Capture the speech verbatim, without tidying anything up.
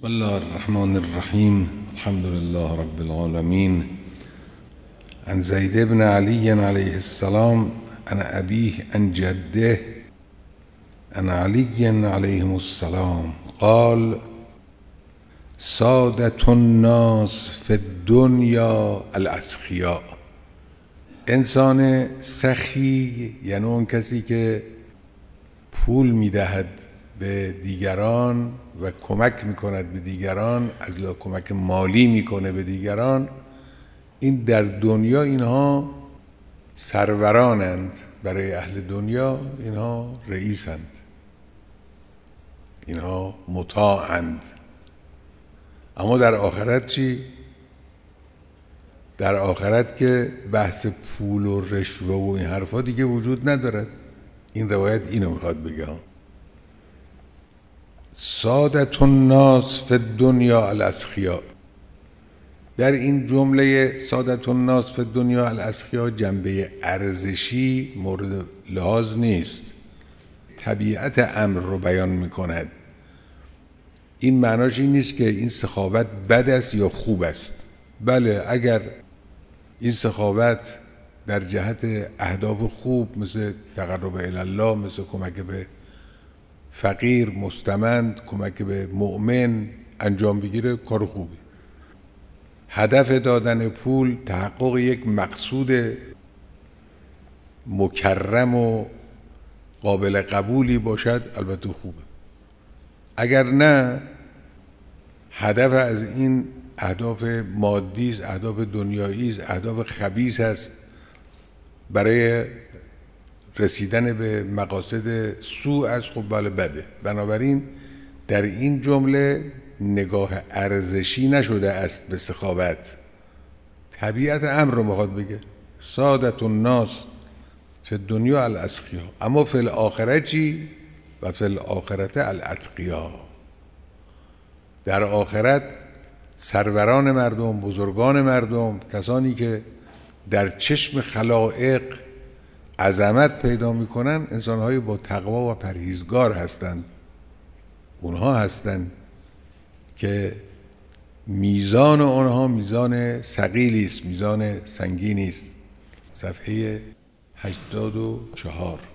بسم الله الرحمن الرحيم. الحمد لله رب العالمين. عن زيد بن علي عليه السلام عن أبيه عن جده عن علي عليهم السلام قال: سادة الناس في الدنيا الأسخیاء. انسان سخی یعنی اون کسی که پول میدهد به دیگران و کمک میکند به دیگران، از لا کمک مالی میکنه به دیگران، این در دنیا اینها سرورانند، برای اهل دنیا اینها رئیسند، اینها مطاعند. اما در آخرت چی؟ در آخرت که بحث پول و رشوه و این حرفا دیگه وجود ندارد. این روایت اینو میخواد بگه: سادة الناس فی الدنیا الاسخیاء. در این جمله سادة الناس فی الدنیا الاسخیاء جنبه ارزشی مورد لحاظ نیست، طبیعت امر رو بیان میکند. این معناش این نیست که این سخاوت بد است یا خوب است. بله، اگر این سخاوت در جهت اهداف خوب مثل تقرب الی الله، مثل کمک به فقیر، مستمند، کمک به مؤمن انجام بگیره، کار خوبی. هدف دادن پول تحقق یک مقصود مکرم و قابل قبولی باشد، البته خوبه. اگر نه، هدف از این اهداف مادی است، اهداف دنیایی است، اهداف خبیث است، برای رسیدن به مقاصد سوء است، خب بله بده. بنابراین در این جمله نگاه ارزشی نشده است به سخاوت، طبیعت امر رو میخواد بگه. سادة الناس فی الدنیا الاسخیاء، اما فی الاخره چی؟ و فی الاخرت الاتقیاء. در آخرت سروران مردم، بزرگان مردم، کسانی که در چشم خلائق عظمت پیدا میکنن، انسان‌های با تقوا و پرهیزگار هستند. اونها هستند که میزان اونها میزان ثقیلی است، میزان سنگینی است. صفحه هشتاد و چهار.